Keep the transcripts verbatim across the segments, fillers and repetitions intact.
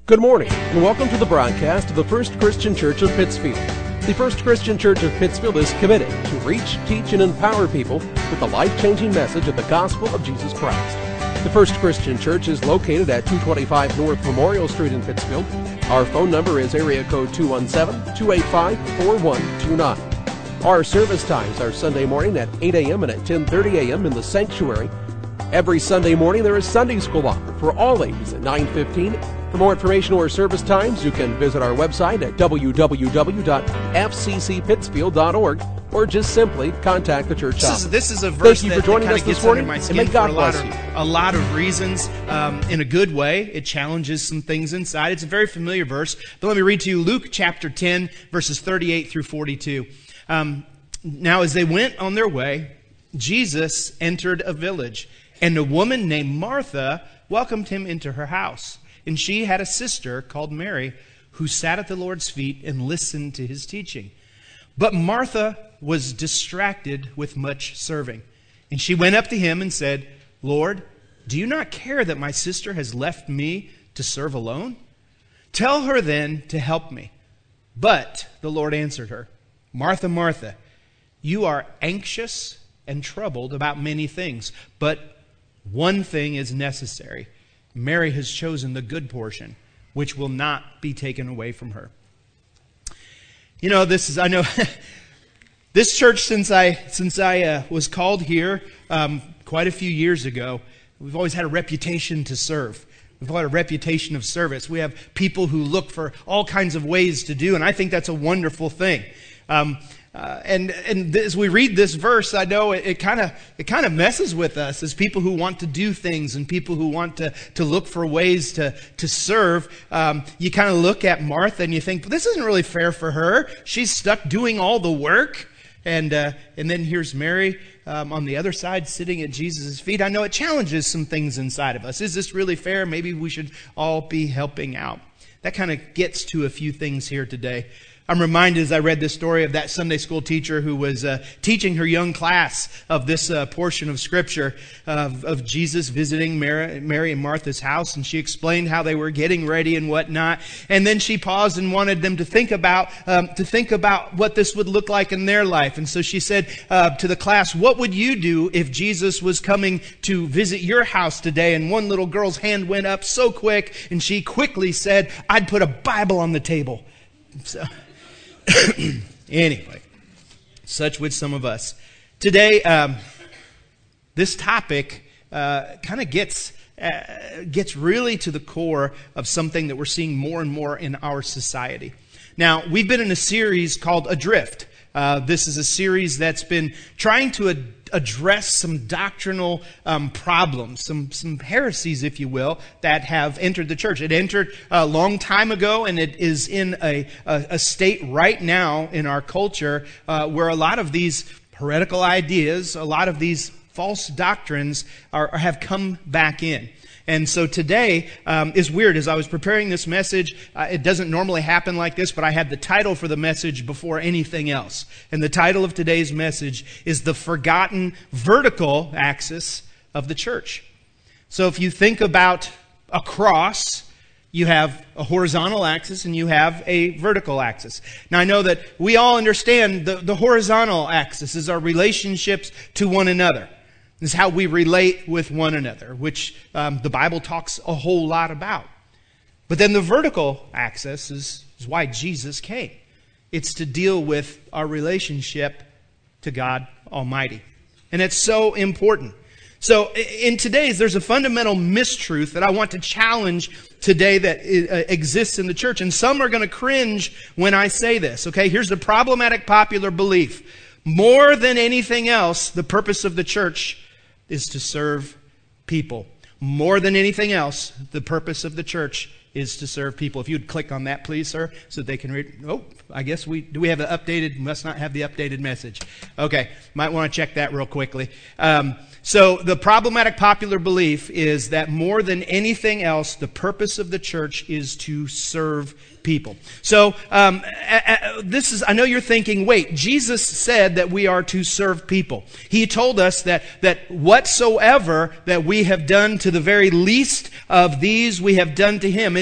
Good morning, and welcome to the broadcast of the First Christian Church of Pittsfield. The First Christian Church of Pittsfield is committed to reach, teach, and empower people with the life-changing message of the gospel of Jesus Christ. The First Christian Church is located at two twenty-five North Memorial Street in Pittsfield. Our phone number is area code two one seven, two eight five, four one two nine. Our service times are Sunday morning at eight a.m. and at ten thirty a.m. in the sanctuary. Every Sunday morning there is Sunday school offered for all ages at nine fifteen. For more information or service times, you can visit our website at w w w dot f c c pittsfield dot org or just simply contact the church office. This is, this is a verse Thank you that, for joining that us kind of this gets morning, under my and skin may for God a lot, bless of, you. a lot of reasons. Um, in a good way, it challenges some things inside. It's a very familiar verse, but let me read to you Luke chapter ten, verses thirty-eight through forty-two. Um, now, as they went on their way, Jesus entered a village, and a woman named Martha welcomed him into her house. And she had a sister called Mary who sat at the Lord's feet and listened to his teaching. But Martha was distracted with much serving. And she went up to him and said, "Lord, do you not care that my sister has left me to serve alone? Tell her then to help me." But the Lord answered her, "Martha, Martha, you are anxious and troubled about many things, but one thing is necessary. Mary has chosen the good portion, which will not be taken away from her." You know, this is, I know, this church, since I since I uh, was called here um, quite a few years ago, we've always had a reputation to serve. We've had a reputation of service. We have people who look for all kinds of ways to do, and I think that's a wonderful thing. Um, Uh, and and as we read this verse, I know it kind of it kind of messes with us as people who want to do things and people who want to to look for ways to to serve. Um, you kind of look at Martha and you think, this isn't really fair for her. She's stuck doing all the work, and uh, and then here's Mary um, on the other side sitting at Jesus' feet. I know it challenges some things inside of us. Is this really fair? Maybe we should all be helping out. That kind of gets to a few things here today. I'm reminded as I read this story of that Sunday school teacher who was uh, teaching her young class of this uh, portion of Scripture of, of Jesus visiting Mary, Mary and Martha's house, and she explained how they were getting ready and whatnot. And then she paused and wanted them to think about um, to think about what this would look like in their life. And so she said uh, to the class, "What would you do if Jesus was coming to visit your house today?" And one little girl's hand went up so quick, and she quickly said, "I'd put a Bible on the table." So. Anyway, such would some of us. Today, um, this topic uh, kind of gets uh, gets really to the core of something that we're seeing more and more in our society. Now, we've been in a series called Adrift. Uh, this is a series that's been trying to ad- address some doctrinal um, problems, some some heresies, if you will, that have entered the church. It entered a long time ago, and it is in a, a, a state right now in our culture uh, where a lot of these heretical ideas, a lot of these false doctrines are, are have come back in. And so today um, is weird. As I was preparing this message, uh, it doesn't normally happen like this, but I had the title for the message before anything else. And the title of today's message is The Forgotten Vertical Axis of the Church. So if you think about a cross, you have a horizontal axis and you have a vertical axis. Now I know that we all understand the, the horizontal axis is our relationships to one another. This is how we relate with one another, which um, the Bible talks a whole lot about. But then the vertical axis is, is why Jesus came. It's to deal with our relationship to God Almighty. And it's so important. So in today's, there's a fundamental mistruth that I want to challenge today that uh, exists in the church. And some are going to cringe when I say this. Okay, here's the problematic popular belief. More than anything else, the purpose of the church is to serve people. More than anything else, the purpose of the church is to serve people. If you'd click on that, please, sir, so they can read. Oh, I guess we, do we have the updated, must not have the updated message. Okay, might want to check that real quickly. Um, so the problematic popular belief is that more than anything else, the purpose of the church is to serve people. So um, uh, this is, I know you're thinking, wait, Jesus said that we are to serve people. He told us that, that whatsoever that we have done to the very least of these, we have done to him. And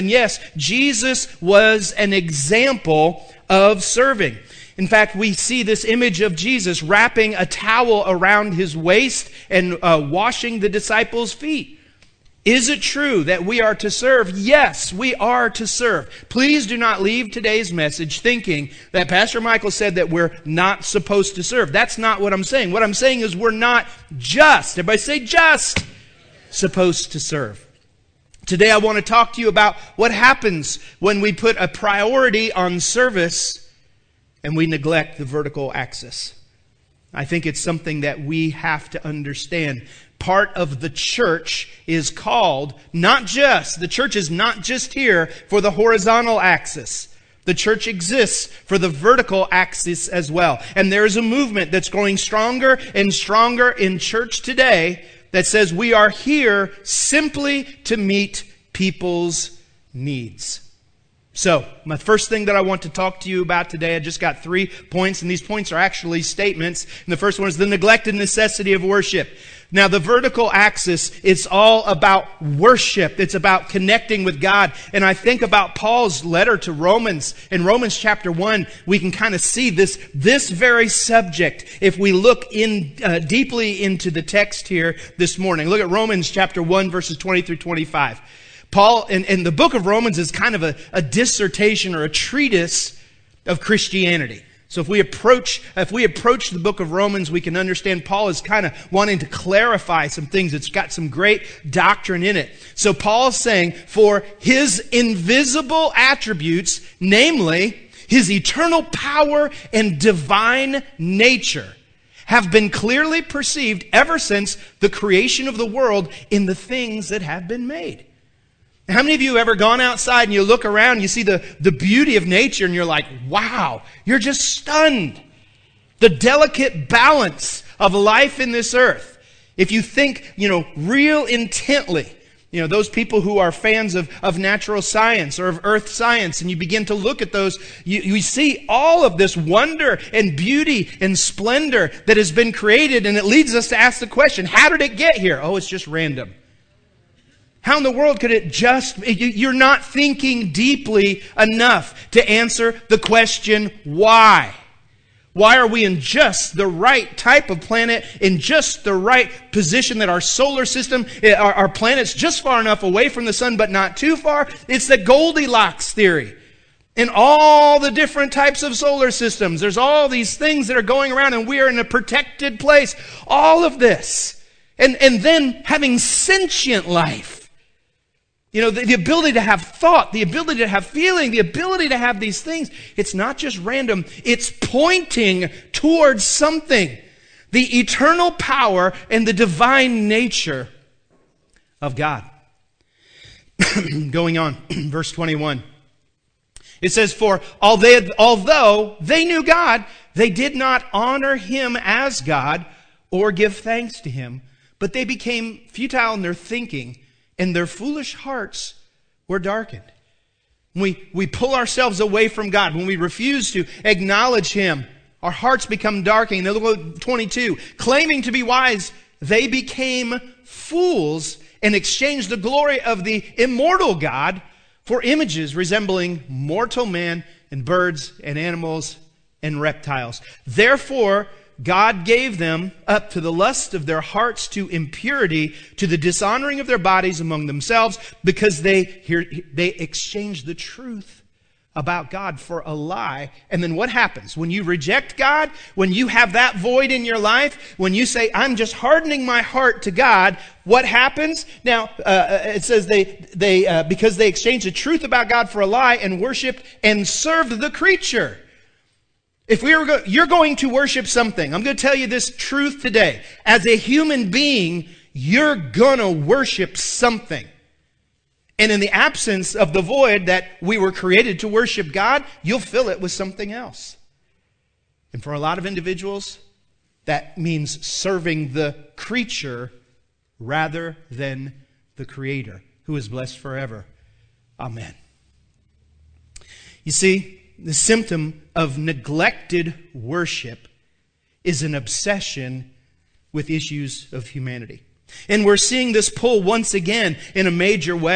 And yes, Jesus was an example of serving. In fact, we see this image of Jesus wrapping a towel around his waist and uh, washing the disciples' feet. Is it true that we are to serve? Yes, we are to serve. Please do not leave today's message thinking that Pastor Michael said that we're not supposed to serve. That's not what I'm saying. What I'm saying is we're not just, everybody say just, supposed to serve. Today I want to talk to you about what happens when we put a priority on service and we neglect the vertical axis. I think it's something that we have to understand. Part of the church is called, not just, the church is not just here for the horizontal axis. The church exists for the vertical axis as well. And there is a movement that's growing stronger and stronger in church today that says we are here simply to meet people's needs. So, my first thing that I want to talk to you about today, I just got three points, and these points are actually statements. And the first one is the neglected necessity of worship. Now, the vertical axis, it's all about worship. It's about connecting with God. And I think about Paul's letter to Romans. In Romans chapter one, we can kind of see this, this very subject if we look in uh, deeply into the text here this morning. Look at Romans chapter one, verses twenty through twenty-five. Paul, in, in the book of Romans is kind of a, a dissertation or a treatise of Christianity. So if we approach, if we approach the book of Romans, we can understand Paul is kind of wanting to clarify some things. It's got some great doctrine in it. So Paul's saying, for his invisible attributes, namely his eternal power and divine nature, have been clearly perceived ever since the creation of the world in the things that have been made. How many of you have ever gone outside and you look around and you see the, the beauty of nature and you're like, wow, you're just stunned. The delicate balance of life in this earth. If you think, you know, real intently, you know, those people who are fans of, of natural science or of earth science, and you begin to look at those, you, you see all of this wonder and beauty and splendor that has been created, and it leads us to ask the question, how did it get here? Oh, it's just random. How in the world could it just... You're not thinking deeply enough to answer the question, why? Why are we in just the right type of planet, in just the right position that our solar system, our, our planet's just far enough away from the sun, but not too far? It's the Goldilocks theory. In all the different types of solar systems, there's all these things that are going around and we are in a protected place. All of this. And, and then having sentient life. You know, the, the ability to have thought, the ability to have feeling, the ability to have these things. It's not just random. It's pointing towards something. The eternal power and the divine nature of God. Going on, verse twenty-one. It says, for although they knew God, they did not honor Him as God or give thanks to Him, but they became futile in their thinking, and their foolish hearts were darkened. We, we pull ourselves away from God. When we refuse to acknowledge Him, our hearts become darkened. And look at twenty-two. Claiming to be wise, they became fools and exchanged the glory of the immortal God for images resembling mortal man and birds and animals and reptiles. Therefore, God gave them up to the lust of their hearts, to impurity, to the dishonoring of their bodies among themselves, because they here they exchanged the truth about God for a lie. And then what happens? When you reject God, when you have that void in your life, when you say, I'm just hardening my heart to God, what happens? Now, uh, it says they, they uh, because they exchanged the truth about God for a lie and worshiped and served the creature. If we were, go- you're going to worship something, I'm going to tell you this truth today. As a human being, you're going to worship something. And in the absence of the void that we were created to worship God, you'll fill it with something else. And for a lot of individuals, that means serving the creature rather than the Creator, who is blessed forever. Amen. You see, the symptom of neglected worship is an obsession with issues of humanity. And we're seeing this pull once again in a major way.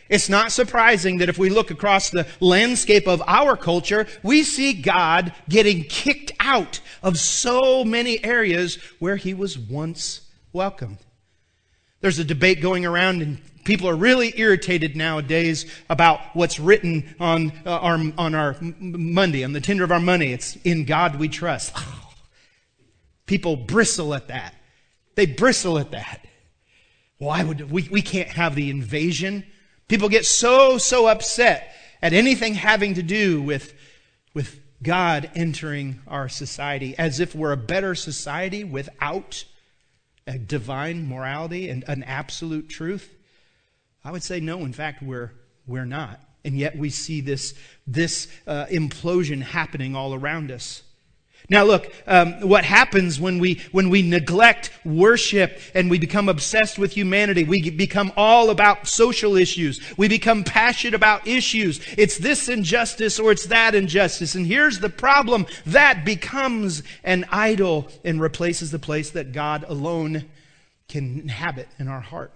It's not surprising that if we look across the landscape of our culture, we see God getting kicked out of so many areas where he was once welcomed. There's a debate going around, and people are really irritated nowadays about what's written on uh, our on our Monday, on the tender of our money. It's "In God we trust." Oh, people bristle at that. They bristle at that. Why would we? We can't have the invasion. People get so, so upset at anything having to do with, with God entering our society, as if we're a better society without a divine morality and an absolute truth. I would say no, in fact, we're, we're not. And yet we see this, this uh, implosion happening all around us. Now look, um, what happens when we when we neglect worship and we become obsessed with humanity, we become all about social issues. We become passionate about issues. It's this injustice or it's that injustice. And here's the problem. That becomes an idol and replaces the place that God alone can inhabit in our heart.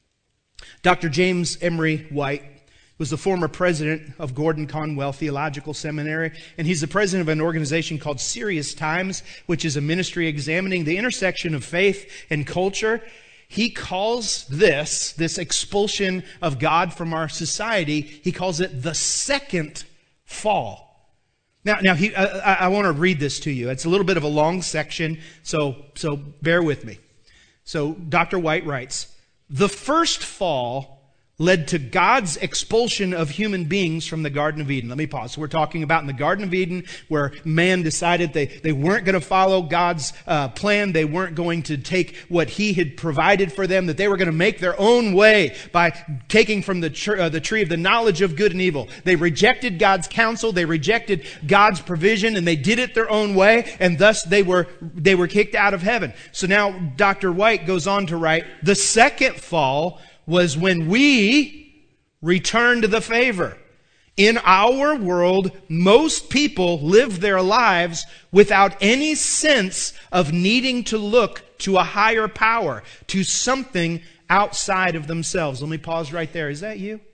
Doctor James Emery White was the former president of Gordon Conwell Theological Seminary, and he's the president of an organization called Serious Times, which is a ministry examining the intersection of faith and culture. He calls this, this expulsion of God from our society, he calls it the second fall. Now, now he, I, I want to read this to you. It's a little bit of a long section, so, so bear with me. So Doctor White writes, "The first fall led to God's expulsion of human beings from the Garden of Eden." Let me pause. So we're talking about in the Garden of Eden where man decided they, they weren't going to follow God's uh, plan. They weren't going to take what he had provided for them, that they were going to make their own way by taking from the, tr- uh, the tree of the knowledge of good and evil. They rejected God's counsel. They rejected God's provision, and they did it their own way, and thus they were, they were kicked out of heaven. So now Doctor White goes on to write, the second fall was when we returned the favor. In our world, most people live their lives without any sense of needing to look to a higher power, to something outside of themselves. Let me pause right there. Is that you?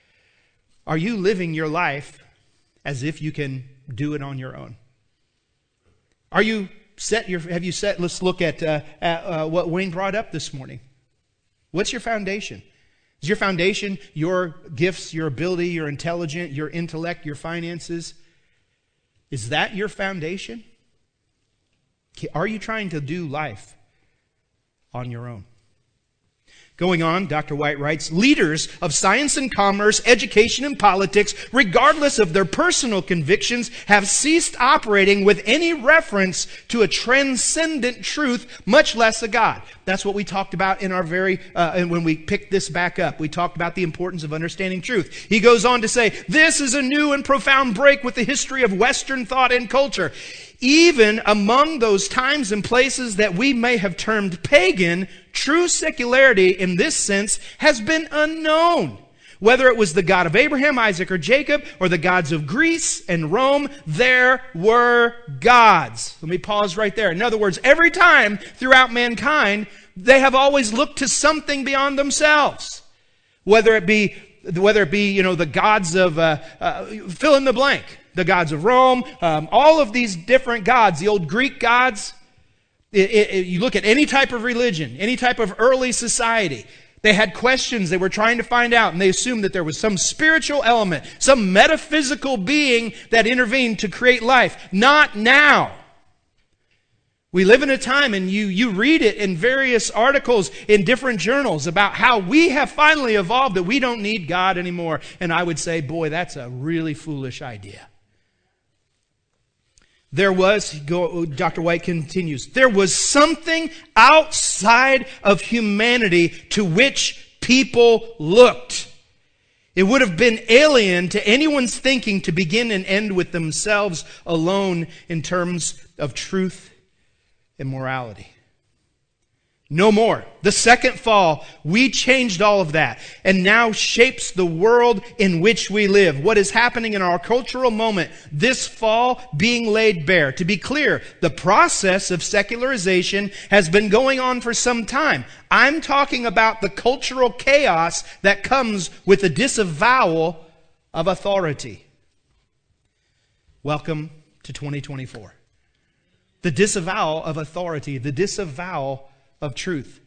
Are you living your life as if you can do it on your own? Are you set your, have you set, let's look at, uh, at uh, what Wayne brought up this morning. What's your foundation? Is your foundation your gifts, your ability, your intelligence, your intellect, your finances? Is that your foundation? Are you trying to do life on your own? Going on, Doctor White writes, leaders of science and commerce, education and politics, regardless of their personal convictions, have ceased operating with any reference to a transcendent truth, much less a God. That's what we talked about in our very, uh, and when we picked this back up. We talked about the importance of understanding truth. He goes on to say, this is a new and profound break with the history of Western thought and culture. Even among those times and places that we may have termed pagan, true secularity in this sense has been unknown. Whether it was the God of Abraham, Isaac, or Jacob, or the gods of Greece and Rome, there were gods. Let me pause right there. In other words, every time throughout mankind, they have always looked to something beyond themselves. Whether it be, whether it be, you know, the gods of, uh, uh, fill in the blank. The gods of Rome, um, all of these different gods, the old Greek gods. It, it, you look at any type of religion, any type of early society, they had questions they were trying to find out, and they assumed that there was some spiritual element, some metaphysical being that intervened to create life. Not now. We live in a time, and you, you read it in various articles in different journals about how we have finally evolved, that we don't need God anymore. And I would say, boy, that's a really foolish idea. There was, Doctor White continues, there was something outside of humanity to which people looked. It would have been alien to anyone's thinking to begin and end with themselves alone in terms of truth and morality. No more. The second fall, we changed all of that and now shapes the world in which we live. What is happening in our cultural moment, this fall being laid bare. To be clear, the process of secularization has been going on for some time. I'm talking about the cultural chaos that comes with the disavowal of authority. Welcome to twenty twenty-four. The disavowal of authority, the disavowal of truth.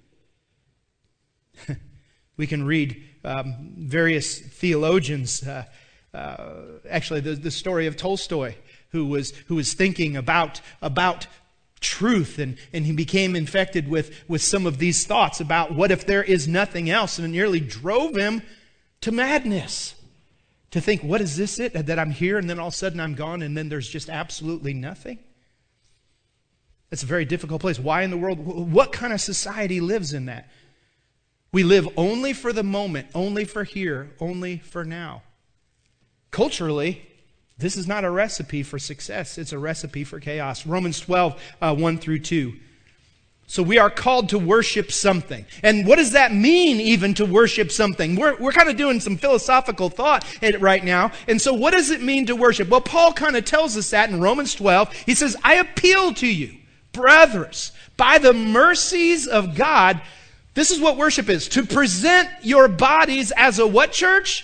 We can read um, various theologians, uh, uh, actually the, the story of Tolstoy, who was who was thinking about about truth, and, and he became infected with, with some of these thoughts about what if there is nothing else, and it nearly drove him to madness. To think, what is this it? That I'm here and then all of a sudden I'm gone and then there's just absolutely nothing? It's a very difficult place. Why in the world? What kind of society lives in that? We live only for the moment, only for here, only for now. Culturally, this is not a recipe for success. It's a recipe for chaos. Romans twelve, uh, one through two. So we are called to worship something. And what does that mean even to worship something? We're, we're kind of doing some philosophical thought right now. And so what does it mean to worship? Well, Paul kind of tells us that in Romans twelve. He says, I appeal to you, brothers, by the mercies of God. This is what worship is. To present your bodies as a what, church?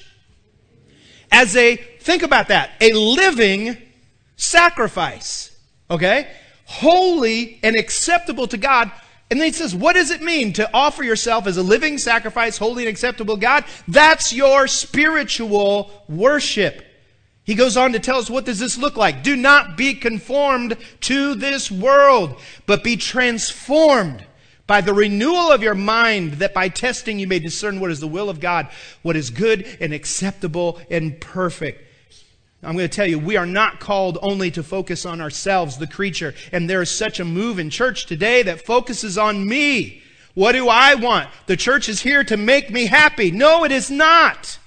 As a, think about that, a living sacrifice. Okay? Holy and acceptable to God. And then he says, what does it mean to offer yourself as a living sacrifice, holy and acceptable to God? That's your spiritual worship. He goes on to tell us, what does this look like? Do not be conformed to this world, but be transformed by the renewal of your mind, that by testing you may discern what is the will of God, what is good and acceptable and perfect. I'm going to tell you, we are not called only to focus on ourselves, the creature. And there is such a move in church today that focuses on me. What do I want? The church is here to make me happy. No, it is not.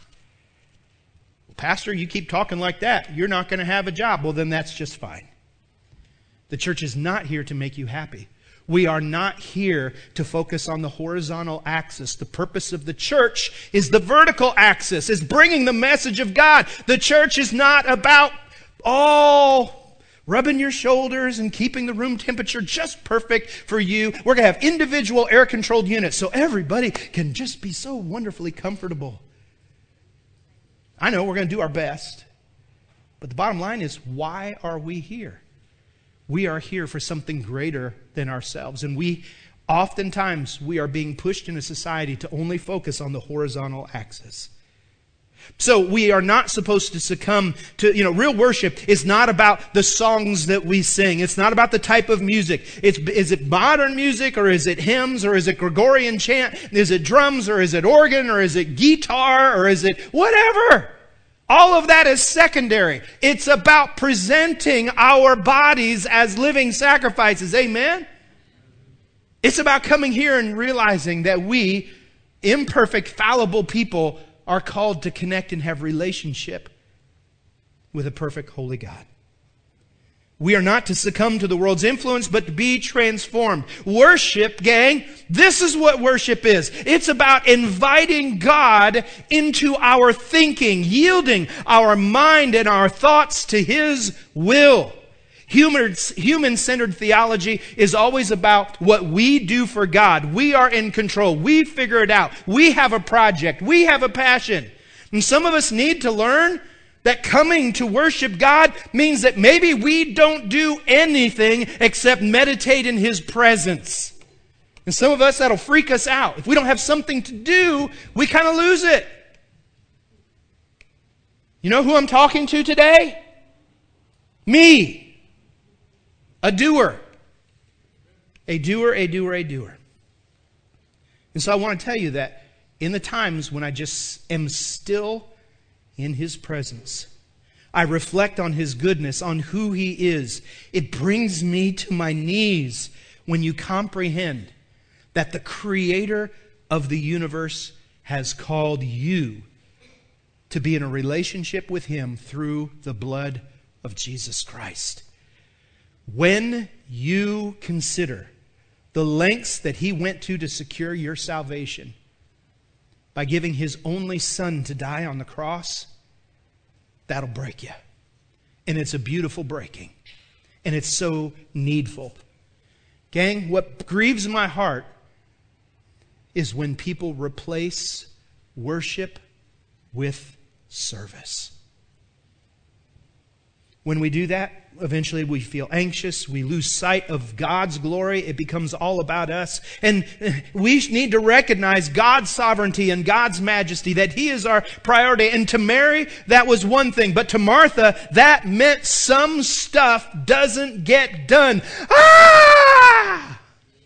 Pastor, you keep talking like that, you're not going to have a job. Well, then that's just fine. The church is not here to make you happy. We are not here to focus on the horizontal axis. The purpose of the church is the vertical axis, is bringing the message of God. The church is not about all rubbing your shoulders and keeping the room temperature just perfect for you. We're going to have individual air-controlled units so everybody can just be so wonderfully comfortable. I know we're going to do our best. But the bottom line is, why are we here? We are here for something greater than ourselves. And we, oftentimes, we are being pushed in a society to only focus on the horizontal axis. So we are not supposed to succumb to, you know, real worship is not about the songs that we sing. It's not about the type of music. It's, is it modern music, or is it hymns, or is it Gregorian chant? Is it drums, or is it organ, or is it guitar, or is it whatever? All of that is secondary. It's about presenting our bodies as living sacrifices. Amen? It's about coming here and realizing that we, imperfect, fallible people, are called to connect and have relationship with a perfect, holy God. We are not to succumb to the world's influence, but to be transformed. Worship, gang, this is what worship is. It's about inviting God into our thinking, yielding our mind and our thoughts to His will. Human-centered theology is always about what we do for God. We are in control. We figure it out. We have a project. We have a passion. And some of us need to learn that coming to worship God means that maybe we don't do anything except meditate in His presence. And some of us, that'll freak us out. If we don't have something to do, we kind of lose it. You know who I'm talking to today? Me. A doer. A doer, a doer, a doer. And so I want to tell you that in the times when I just am still in His presence, I reflect on His goodness, on who He is. It brings me to my knees when you comprehend that the Creator of the universe has called you to be in a relationship with Him through the blood of Jesus Christ. When you consider the lengths that he went to to secure your salvation by giving his only son to die on the cross, that'll break you. And it's a beautiful breaking. And it's so needful. Gang, what grieves my heart is when people replace worship with service. When we do that, eventually we feel anxious. We lose sight of God's glory. It becomes all about us. And we need to recognize God's sovereignty and God's majesty, that He is our priority. And to Mary, that was one thing. But to Martha, that meant some stuff doesn't get done. Ah!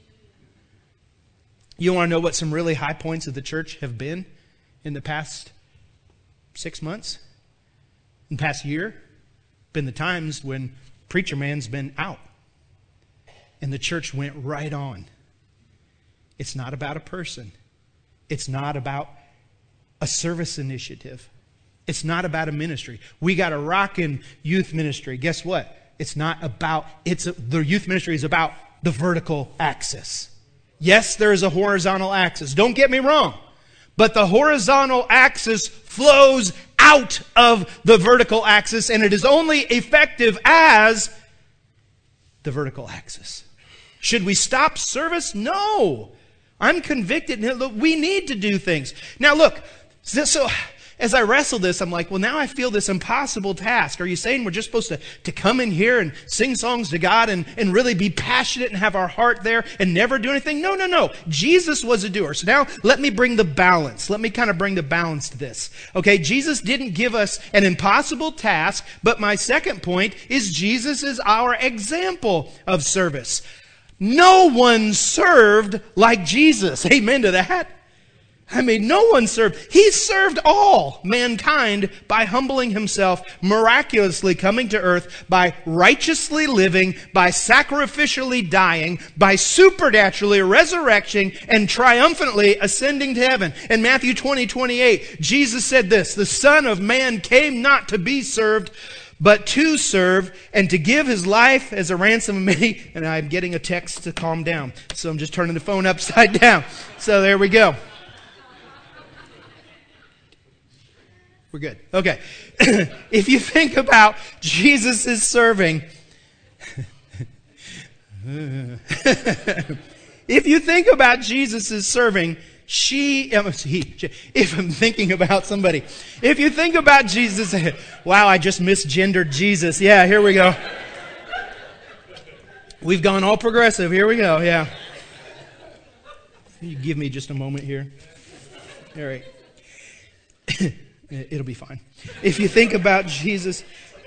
You want to know what some really high points of the church have been in the past six months? In the past year? Been the times when preacher man's been out and the church went right on. It's not about a person. It's not about a service initiative. It's not about a ministry. We got a rockin' youth ministry. Guess what? It's not about, it's a, the youth ministry is about the vertical axis. Yes, there is a horizontal axis. Don't get me wrong. But the horizontal axis flows out of the vertical axis, and it is only effective as the vertical axis. Should we stop service? No. I'm convicted. We need to do things. Now look, so as I wrestle this, I'm like, well, now I feel this impossible task. Are you saying we're just supposed to, to come in here and sing songs to God and, and really be passionate and have our heart there and never do anything? No, no, no. Jesus was a doer. So now let me bring the balance. Let me kind of bring the balance to this. Okay, Jesus didn't give us an impossible task, but my second point is Jesus is our example of service. No one served like Jesus. Amen to that. I mean, no one served. He served all mankind by humbling himself, miraculously coming to earth, by righteously living, by sacrificially dying, by supernaturally resurrecting, and triumphantly ascending to heaven. In Matthew twenty, twenty-eight, Jesus said this, "The Son of Man came not to be served, but to serve, and to give His life as a ransom of many." And I'm getting a text to calm down, so I'm just turning the phone upside down. So there we go. We're good. Okay. If you think about Jesus' serving, if you think about Jesus' serving, she, he, if I'm thinking about somebody, if you think about Jesus, wow, I just misgendered Jesus. Yeah, here we go. We've gone all progressive. Here we go. Yeah. You give me just a moment here. All right. It'll be fine. If you think about Jesus...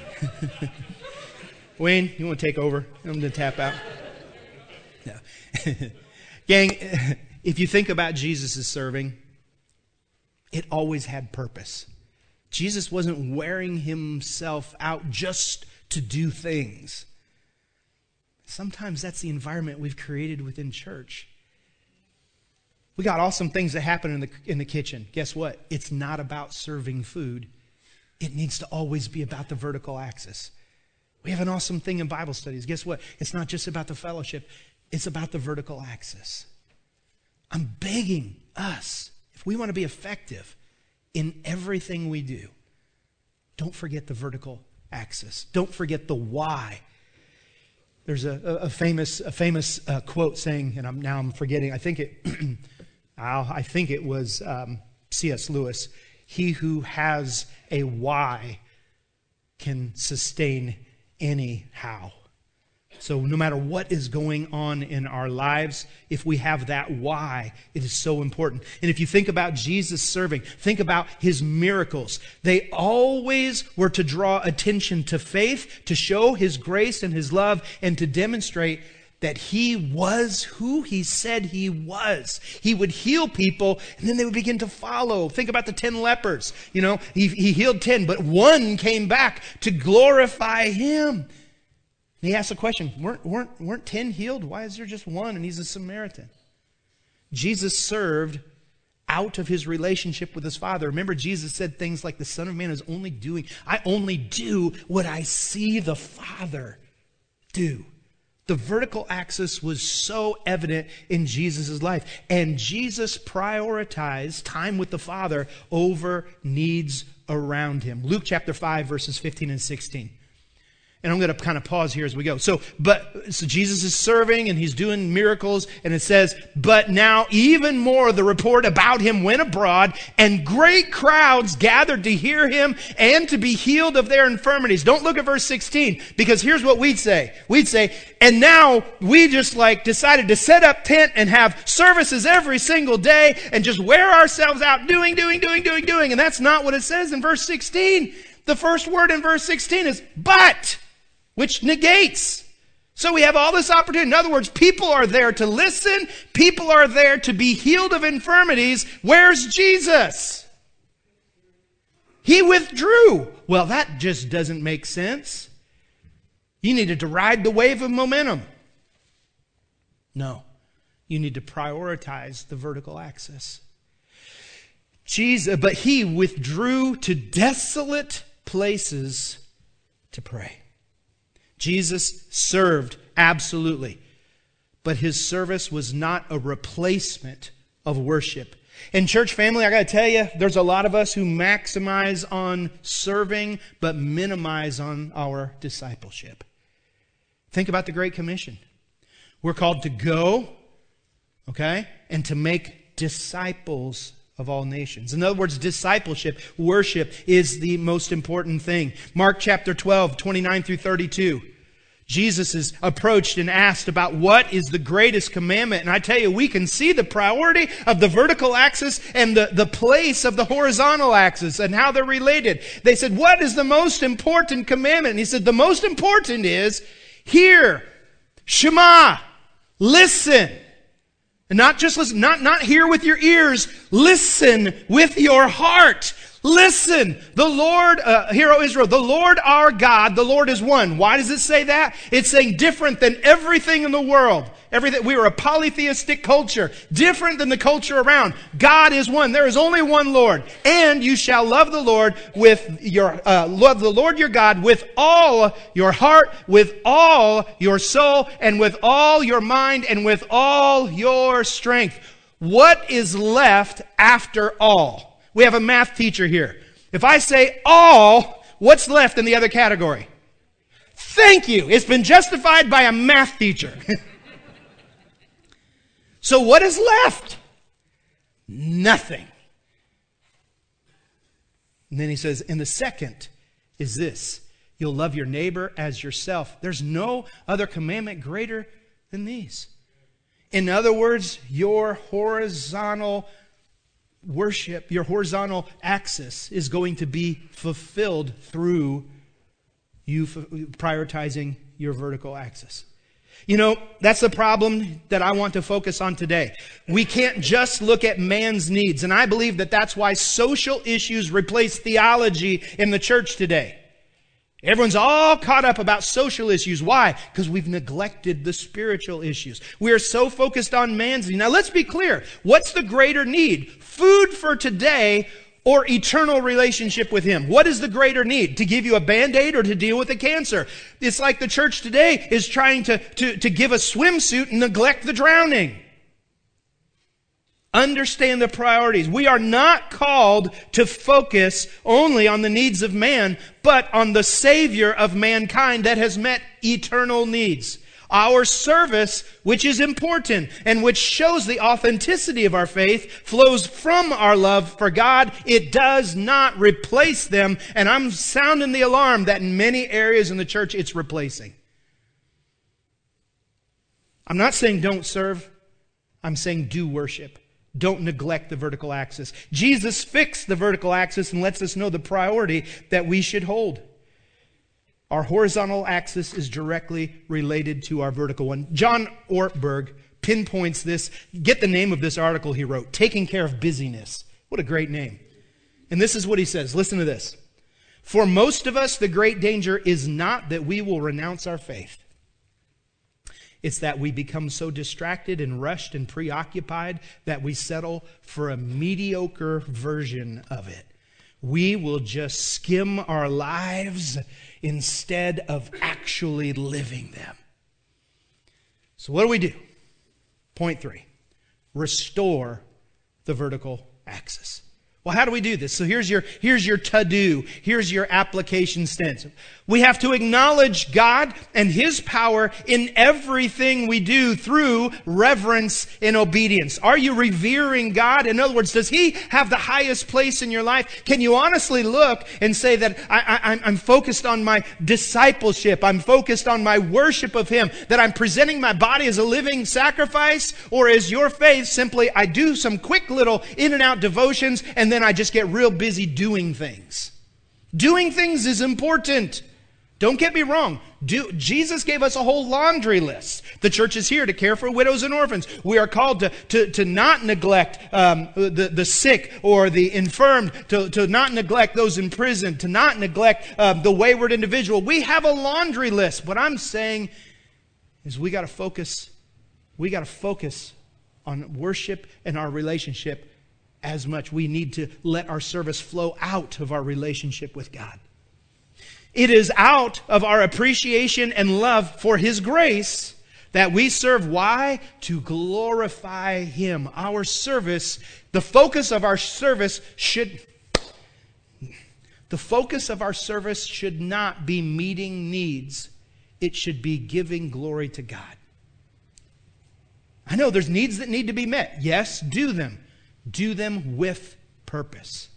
Wayne, you want to take over? I'm going to tap out. No. Gang, if you think about Jesus' serving, it always had purpose. Jesus wasn't wearing himself out just to do things. Sometimes that's the environment we've created within church. We got awesome things that happen in the in the kitchen. Guess what? It's not about serving food. It needs to always be about the vertical axis. We have an awesome thing in Bible studies. Guess what? It's not just about the fellowship. It's about the vertical axis. I'm begging us, if we want to be effective in everything we do, don't forget the vertical axis. Don't forget the why. There's a, a famous a famous uh, quote saying, and I'm now I'm forgetting. I think it. I think it was um, C S Lewis. He who has a why can sustain any how. So no matter what is going on in our lives, if we have that why, it is so important. And if you think about Jesus serving, think about his miracles. They always were to draw attention to faith, to show his grace and his love, and to demonstrate that he was who he said he was. He would heal people, and then they would begin to follow. Think about the ten lepers. You know, he, he healed ten, but one came back to glorify him. And he asked the question, weren't, weren't, weren't ten healed? Why is there just one? And he's a Samaritan. Jesus served out of his relationship with his Father. Remember, Jesus said things like, the Son of Man is only doing, I only do what I see the Father do. The vertical axis was so evident in Jesus' life. And Jesus prioritized time with the Father over needs around him. Luke chapter five, verses fifteen and sixteen. And I'm going to kind of pause here as we go. So, but so Jesus is serving and he's doing miracles, and it says, but now even more the report about him went abroad, and great crowds gathered to hear him and to be healed of their infirmities. Don't look at verse sixteen, because here's what we'd say. We'd say, and now we just like decided to set up tent and have services every single day and just wear ourselves out doing, doing, doing, doing, doing. And that's not what it says in verse sixteen. The first word in verse sixteen is but, which negates. So we have all this opportunity. In other words, people are there to listen. People are there to be healed of infirmities. Where's Jesus? He withdrew. Well, that just doesn't make sense. You needed to ride the wave of momentum. No, you need to prioritize the vertical axis. Jesus, but he withdrew to desolate places to pray. Jesus served, absolutely. But his service was not a replacement of worship. And church family, I got to tell you, there's a lot of us who maximize on serving, but minimize on our discipleship. Think about the Great Commission. We're called to go, okay, and to make disciples of all nations. In other words, discipleship, worship is the most important thing. Mark chapter twelve, twenty-nine through thirty-two. Jesus is approached and asked about what is the greatest commandment. And I tell you, we can see the priority of the vertical axis and the, the place of the horizontal axis and how they're related. They said, what is the most important commandment? And he said, the most important is, hear, Shema, listen. And not just listen, not, not hear with your ears, listen with your heart. Listen, the Lord, uh, hear, O Israel, the Lord our God, the Lord is one. Why does it say that? It's saying different than everything in the world. Everything, we are a polytheistic culture, different than the culture around. God is one. There is only one Lord. And you shall love the Lord with your, uh, love the Lord your God with all your heart, with all your soul, and with all your mind, and with all your strength. What is left after all? We have a math teacher here. If I say all, what's left in the other category? Thank you. It's been justified by a math teacher. So what is left? Nothing. And then he says, and the second is this. You'll love your neighbor as yourself. There's no other commandment greater than these. In other words, your horizontal worship, your horizontal axis is going to be fulfilled through you prioritizing your vertical axis. You know, that's the problem that I want to focus on today. We can't just look at man's needs. And I believe that that's why social issues replace theology in the church today. Everyone's all caught up about social issues. Why? Because we've neglected the spiritual issues. We are so focused on man's need. Now let's be clear. What's the greater need? Food for today or eternal relationship with Him? What is the greater need? To give you a Band-Aid or to deal with the cancer? It's like the church today is trying to, to, to give a swimsuit and neglect the drowning. Understand the priorities. We are not called to focus only on the needs of man, but on the Savior of mankind that has met eternal needs. Our service, which is important and which shows the authenticity of our faith, flows from our love for God. It does not replace them. And I'm sounding the alarm that in many areas in the church it's replacing. I'm not saying don't serve. I'm saying do worship. Don't neglect the vertical axis. Jesus fixed the vertical axis and lets us know the priority that we should hold. Our horizontal axis is directly related to our vertical one. John Ortberg pinpoints this. Get the name of this article he wrote, Taking Care of Busyness. What a great name. And this is what he says. Listen to this. For most of us, the great danger is not that we will renounce our faith. It's that we become so distracted and rushed and preoccupied that we settle for a mediocre version of it. We will just skim our lives instead of actually living them. So what do we do? Point three, restore the vertical axis. Well, how do we do this? So here's your, here's your to-do. Here's your application stance. We have to acknowledge God and His power in everything we do through reverence and obedience. Are you revering God? In other words, does He have the highest place in your life? Can you honestly look and say that I, I, I'm focused on my discipleship, I'm focused on my worship of Him, that I'm presenting my body as a living sacrifice? Or is your faith simply, I do some quick little in and out devotions and then I just get real busy doing things? Doing things is important. Don't get me wrong. Do, Jesus gave us a whole laundry list. The church is here to care for widows and orphans. We are called to, to, to not neglect um, the, the sick or the infirmed, to, to not neglect those in prison, to not neglect uh, the wayward individual. We have a laundry list. What I'm saying is we got to focus, we got to focus on worship and our relationship as much. We need to let our service flow out of our relationship with God. It is out of our appreciation and love for His grace that we serve. Why? To glorify Him. Our service, the focus of our service should, the focus of our service should not be meeting needs. It should be giving glory to God. I know there's needs that need to be met. Yes, do them. Do them with purpose.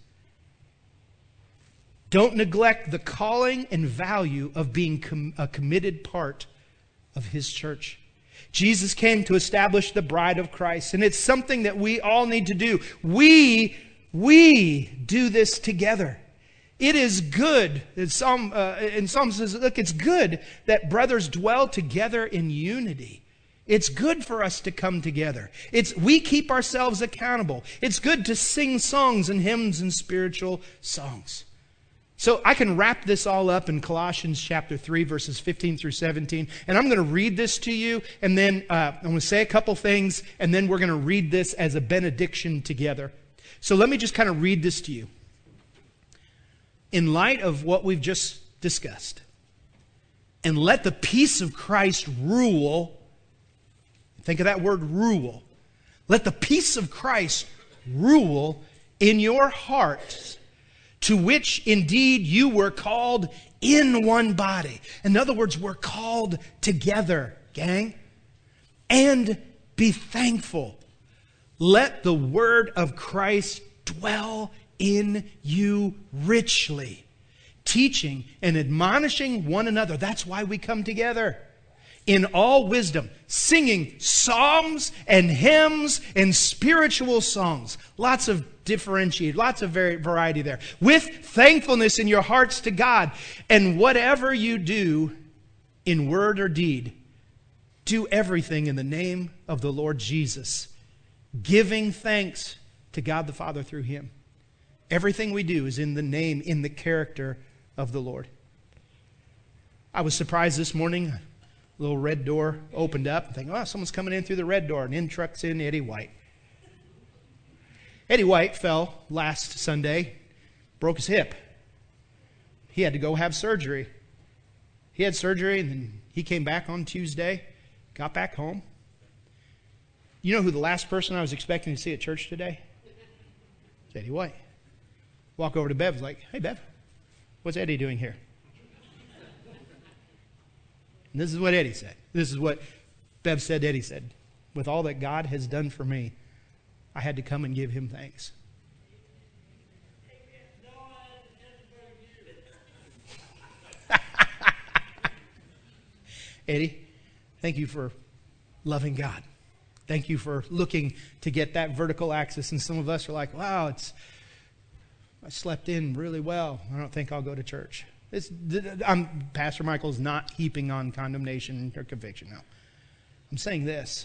Don't neglect the calling and value of being com- a committed part of His church. Jesus came to establish the bride of Christ, and it's something that we all need to do. We, we do this together. It is good. In Psalm, uh, in Psalm says, look, it's good that brothers dwell together in unity. It's good for us to come together. It's, we keep ourselves accountable. It's good to sing songs and hymns and spiritual songs. So I can wrap this all up in Colossians chapter three, verses fifteen through seventeen. And I'm going to read this to you, and then uh, I'm going to say a couple things, and then we're going to read this as a benediction together. So let me just kind of read this to you. In light of what we've just discussed, and let the peace of Christ rule. Think of that word rule. Let the peace of Christ rule in your hearts, to which indeed you were called in one body. In other words, we're called together, gang. And be thankful. Let the word of Christ dwell in you richly, teaching and admonishing one another. That's why we come together. In all wisdom, singing psalms and hymns and spiritual songs. Lots of differentiate, lots of variety there. With thankfulness in your hearts to God. And whatever you do in word or deed, do everything in the name of the Lord Jesus, giving thanks to God the Father through Him. Everything we do is in the name, in the character of the Lord. I was surprised this morning. Little red door opened up. I think, oh, someone's coming in through the red door. And in trucks in Eddie White. Eddie White fell last Sunday, broke his hip. He had to go have surgery. He had surgery, and then he came back on Tuesday, got back home. You know who the last person I was expecting to see at church today? It's Eddie White. Walk over to Bev, was like, hey, Bev, what's Eddie doing here? And this is what Eddie said. This is what Bev said Eddie said. With all that God has done for me, I had to come and give Him thanks. Eddie, thank you for loving God. Thank you for looking to get that vertical axis. And some of us are like, wow, it's I slept in really well. I don't think I'll go to church. It's, I'm, Pastor Michael's not heaping on condemnation or conviction. No. I'm saying this.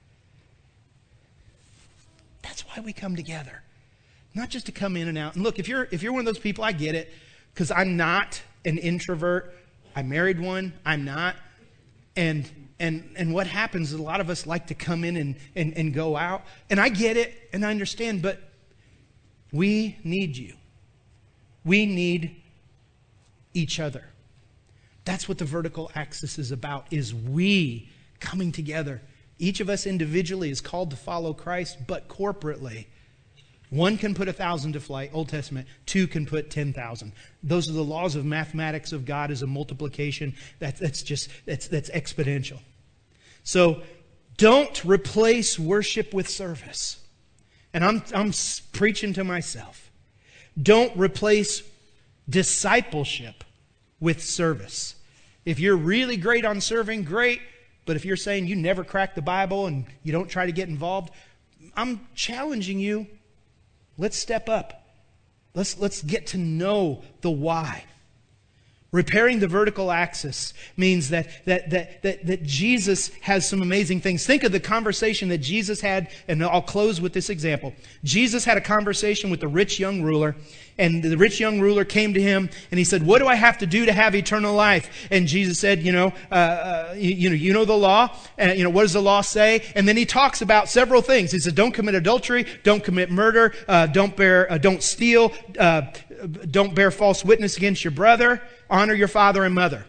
That's why we come together. Not just to come in and out. And look, if you're if you're one of those people, I get it. Because I'm not an introvert. I married one. I'm not. And and and what happens is a lot of us like to come in and, and, and go out. And I get it and I understand, but we need you. We need each other. That's what the vertical axis is about, is we coming together. Each of us individually is called to follow Christ, but corporately. One can put a thousand to flight, Old Testament. Two can put ten thousand. Those are the laws of mathematics of God as a multiplication. That, that's just, that's, that's exponential. So don't replace worship with service. And I'm, I'm preaching to myself. Don't replace discipleship with service. If you're really great on serving, great. But if you're saying you never crack the Bible and you don't try to get involved, I'm challenging you. Let's step up. Let's, let's get to know the why. Repairing the vertical axis means that, that, that, that, that Jesus has some amazing things. Think of the conversation that Jesus had, and I'll close with this example. Jesus had a conversation with the rich young ruler, and the rich young ruler came to him, and he said, what do I have to do to have eternal life? And Jesus said, you know, uh, uh, you, you know, you know the law, and you know, what does the law say? And then he talks about several things. He said, don't commit adultery, don't commit murder, uh, don't bear, uh, don't steal, uh, don't bear false witness against your brother, honor your father and mother.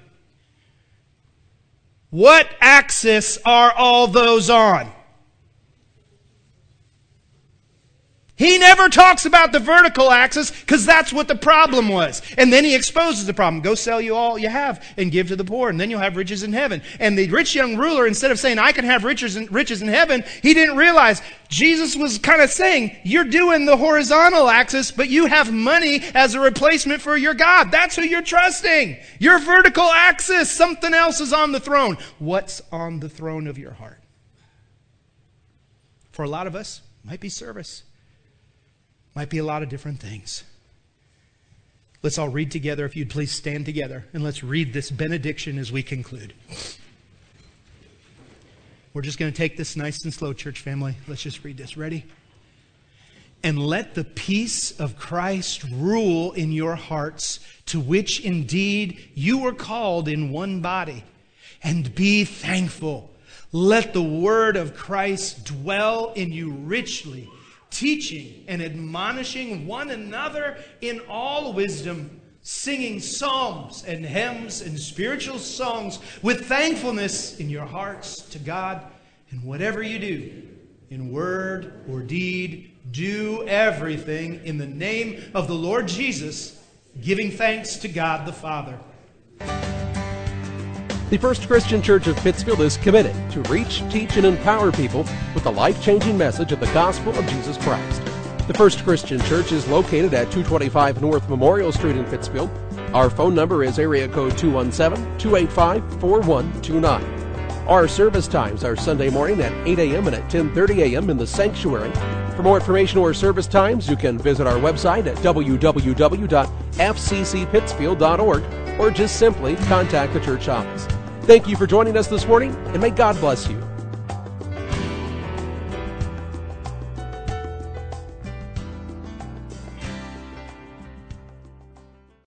What axis are all those on? He never talks about the vertical axis because that's what the problem was. And then he exposes the problem. Go sell you all you have and give to the poor, and then you'll have riches in heaven. And the rich young ruler, instead of saying, I can have riches in, riches in heaven, he didn't realize Jesus was kind of saying, you're doing the horizontal axis, but you have money as a replacement for your God. That's who you're trusting. Your vertical axis, something else is on the throne. What's on the throne of your heart? For a lot of us, it might be service. Might be a lot of different things. Let's all read together. If you'd please stand together, and let's read this benediction as we conclude. We're just going to take this nice and slow, church family. Let's just read this. Ready? And let the peace of Christ rule in your hearts, to which indeed you were called in one body. And be thankful. Let the word of Christ dwell in you richly, teaching and admonishing one another in all wisdom, singing psalms and hymns and spiritual songs with thankfulness in your hearts to God. And whatever you do, in word or deed, do everything in the name of the Lord Jesus, giving thanks to God the Father. The First Christian Church of Pittsfield is committed to reach, teach, and empower people with the life-changing message of the gospel of Jesus Christ. The First Christian Church is located at two twenty-five North Memorial Street in Pittsfield. Our phone number is area code two one seven, two eight five, four one two nine. Our service times are Sunday morning at eight a.m. and at ten thirty a.m. in the sanctuary. For more information or service times, you can visit our website at w w w dot f c c pittsfield dot org or just simply contact the church office. Thank you for joining us this morning, and may God bless you.